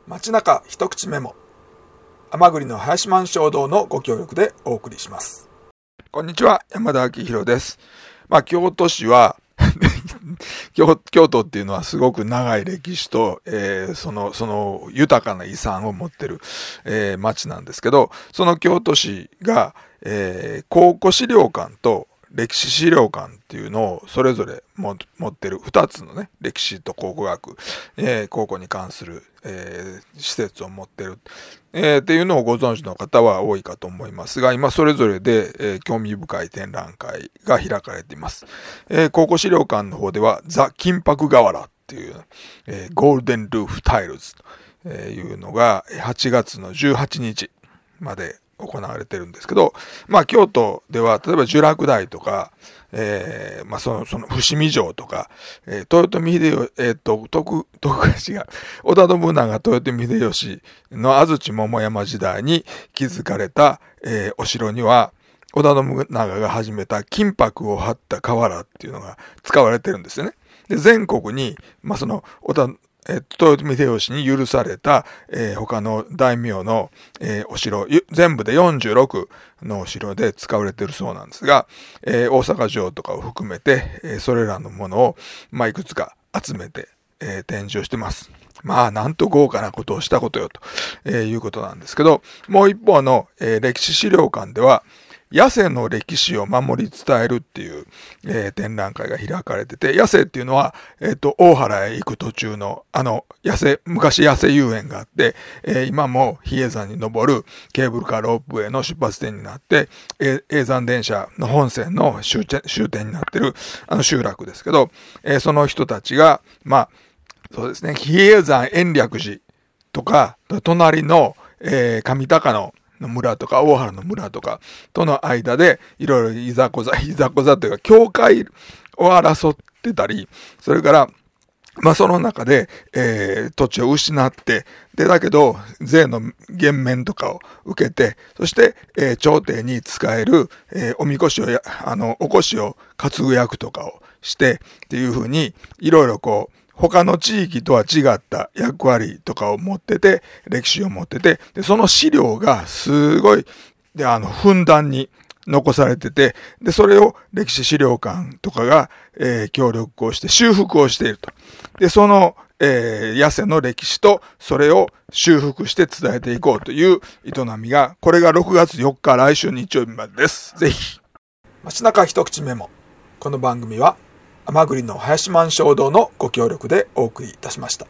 街中一口メモ、甘栗の林満衝動のご協力でお送りします。こんにちは、山田明宏です。京都市は京都っていうのはすごく長い歴史と、その豊かな遺産を持ってる、町なんですけど、その京都市が、考古資料館と歴史資料館っていうのをそれぞれ持ってる2つのね、歴史と考古学、考古に関する、施設を持ってる、っていうのをご存知の方は多いかと思いますが、今それぞれで、興味深い展覧会が開かれています。考古資料館の方ではザ・金箔瓦っていう、ゴールデンルーフタイルズというのが8月の18日まで行われてるんですけど、京都では例えば聚楽大とか、その伏見城とか、豊臣秀吉、織田信長、豊臣秀吉の安土桃山時代に築かれた、お城には織田信長が始めた金箔を貼った瓦っていうのが使われてるんですよね。で、全国に、その豊臣秀吉に許された、他の大名の、お城、全部で46のお城で使われているそうなんですが、大阪城とかを含めて、それらのものを、いくつか集めて、展示をしてます。なんと豪華なことをしたことよと、いうことなんですけど、もう一方の、歴史資料館では、八瀬の歴史を守り伝えるっていう、展覧会が開かれてて、八瀬っていうのは、大原へ行く途中の、昔八瀬遊園があって、今も比叡山に登るケーブルカーロープウェイの出発点になって、叡山電車の本線の終点になってる、集落ですけど、その人たちが、そうですね、比叡山延暦寺とか、隣の、上高野の村とか、大原の村とかとの間で、いろいろいざこざというか、境界を争ってたり、それから、その中で、土地を失って、で、だけど、税の減免とかを受けて、そして、朝廷に仕える、おみこしをおこしを担ぐ役とかをして、っていうふうに、いろいろ他の地域とは違った役割とかを持ってて、歴史を持ってて、で、その資料がすごい、ふんだんに残されてて、で、それを歴史資料館とかが、協力をして修復をしていると。で、その、八瀬の歴史とそれを修復して伝えていこうという営みが、これが6月4日来週日曜日までです。ぜひ。街中一口メモ。この番組は、甘栗の林満衝動のご協力でお送りいたしました。